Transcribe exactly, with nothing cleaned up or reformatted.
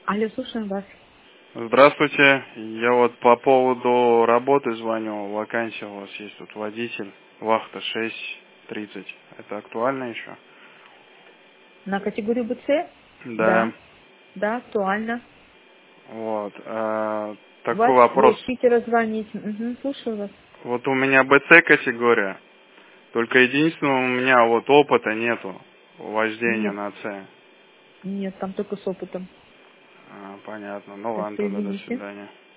Алло, слушаем вас. Здравствуйте. Я вот по поводу работы звоню. Вакансия у вас есть тут водитель. Вахта шесть тридцать. Это актуально еще? На категорию бэ цэ? Да. Да. Да, актуально. Вот. а, У вас такой вы вопрос. из Питера звоните. Угу, слушаю вас. Вот у меня бэ цэ категория. Только единственное, у меня вот опыта нету вождения Нет, на С. нет, там только с опытом. А, понятно. Ну Так ладно, что тогда до извините. свидания.